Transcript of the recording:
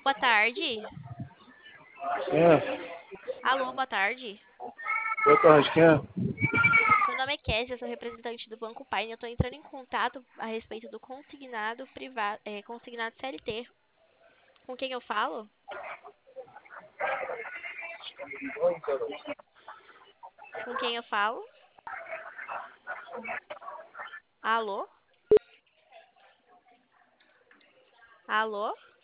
Boa tarde. Quem é? Alô, boa tarde. Boa tarde, quem é? Meu nome é Kézia, eu sou representante do Banco Paine. Eu estou entrando em contato a respeito do consignado privado, consignado CLT. Com quem eu falo? Com quem eu falo? Alô? Alô?